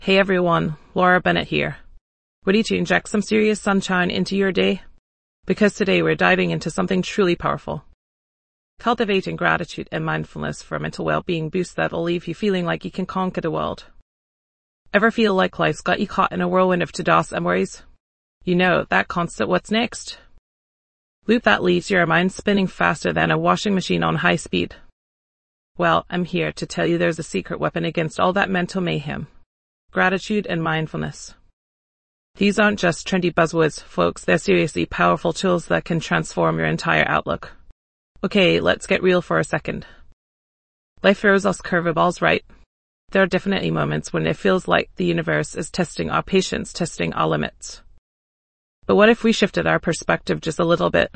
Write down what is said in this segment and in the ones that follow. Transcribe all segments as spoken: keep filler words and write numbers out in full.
Hey everyone, Laura Bennett here. Ready to inject some serious sunshine into your day? Because today we're diving into something truly powerful. Cultivating gratitude and mindfulness for a mental well-being boost that'll leave you feeling like you can conquer the world. Ever feel like life's got you caught in a whirlwind of to-dos and worries? You know, that constant what's next loop that leaves your mind spinning faster than a washing machine on high speed. Well, I'm here to tell you there's a secret weapon against all that mental mayhem. Gratitude and mindfulness. These aren't just trendy buzzwords, folks. They're seriously powerful tools that can transform your entire outlook. Okay, let's get real for a second. Life throws us curveballs, right? There are definitely moments when it feels like the universe is testing our patience, testing our limits. But what if we shifted our perspective just a little bit?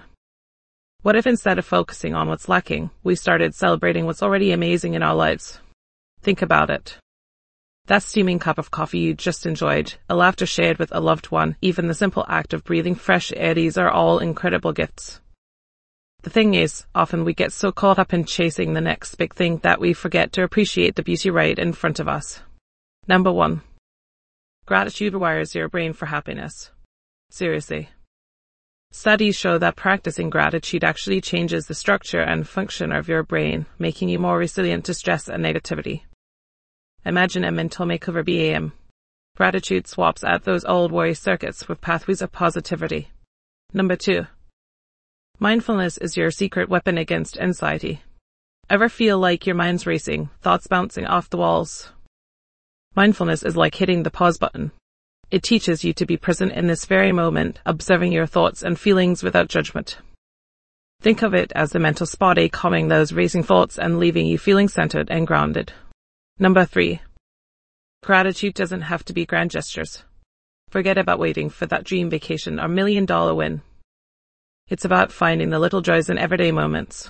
What if instead of focusing on what's lacking, we started celebrating what's already amazing in our lives? Think about it. That steaming cup of coffee you just enjoyed, a laughter shared with a loved one, even the simple act of breathing fresh air, these are all incredible gifts. The thing is, often we get so caught up in chasing the next big thing that we forget to appreciate the beauty right in front of us. Number one. Gratitude rewires your brain for happiness. Seriously. Studies show that practicing gratitude actually changes the structure and function of your brain, making you more resilient to stress and negativity. Imagine a mental makeover B A M. Gratitude swaps out those old worry circuits with pathways of positivity. Number two. Mindfulness is your secret weapon against anxiety. Ever feel like your mind's racing, thoughts bouncing off the walls? Mindfulness is like hitting the pause button. It teaches you to be present in this very moment, observing your thoughts and feelings without judgment. Think of it as the mental spa day, calming those racing thoughts and leaving you feeling centered and grounded. Number three. Gratitude doesn't have to be grand gestures. Forget about waiting for that dream vacation or million dollar win. It's about finding the little joys in everyday moments.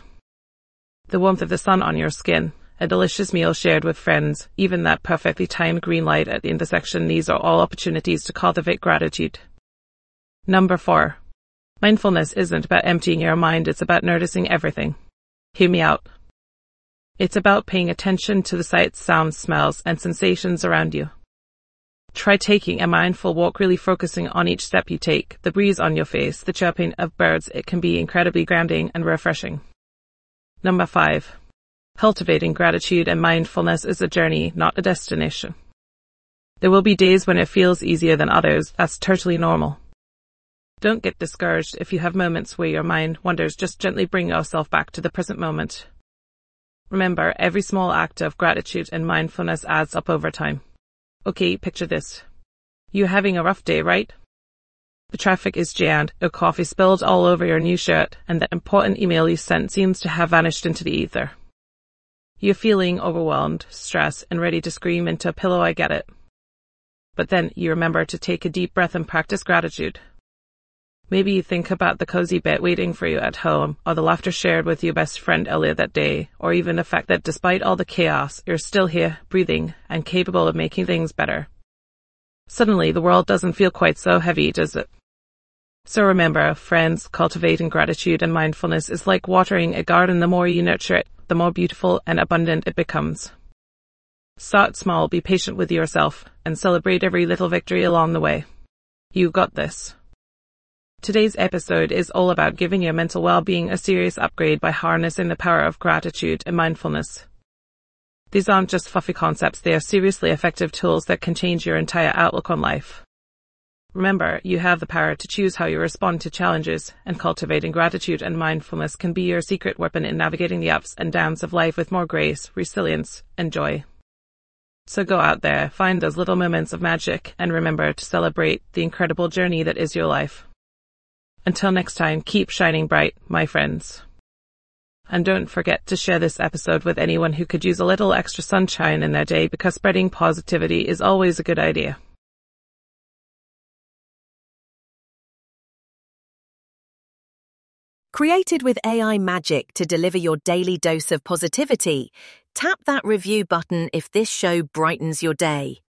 The warmth of the sun on your skin, a delicious meal shared with friends, even that perfectly timed green light at the intersection, these are all opportunities to cultivate gratitude. Number four. Mindfulness isn't about emptying your mind, it's about noticing everything. Hear me out. It's about paying attention to the sights, sounds, smells, and sensations around you. Try taking a mindful walk, really focusing on each step you take, the breeze on your face, the chirping of birds. It can be incredibly grounding and refreshing. Number five. Cultivating gratitude and mindfulness is a journey, not a destination. There will be days when it feels easier than others. That's totally normal. Don't get discouraged if you have moments where your mind wanders. Just gently bring yourself back to the present moment. Remember, every small act of gratitude and mindfulness adds up over time. Okay, picture this. You're having a rough day, right? The traffic is jammed, your coffee spilled all over your new shirt, and that important email you sent seems to have vanished into the ether. You're feeling overwhelmed, stressed, and ready to scream into a pillow, I get it. But then you remember to take a deep breath and practice gratitude. Maybe you think about the cozy bed waiting for you at home, or the laughter shared with your best friend earlier that day, or even the fact that despite all the chaos, you're still here, breathing, and capable of making things better. Suddenly, the world doesn't feel quite so heavy, does it? So remember, friends, cultivating gratitude and mindfulness is like watering a garden. The more you nurture it, the more beautiful and abundant it becomes. Start small, be patient with yourself, and celebrate every little victory along the way. You got this. Today's episode is all about giving your mental well-being a serious upgrade by harnessing the power of gratitude and mindfulness. These aren't just fluffy concepts, they are seriously effective tools that can change your entire outlook on life. Remember, you have the power to choose how you respond to challenges, and cultivating gratitude and mindfulness can be your secret weapon in navigating the ups and downs of life with more grace, resilience, and joy. So go out there, find those little moments of magic, and remember to celebrate the incredible journey that is your life. Until next time, keep shining bright, my friends. And don't forget to share this episode with anyone who could use a little extra sunshine in their day, because spreading positivity is always a good idea. Created with A I magic to deliver your daily dose of positivity, tap that review button if this show brightens your day.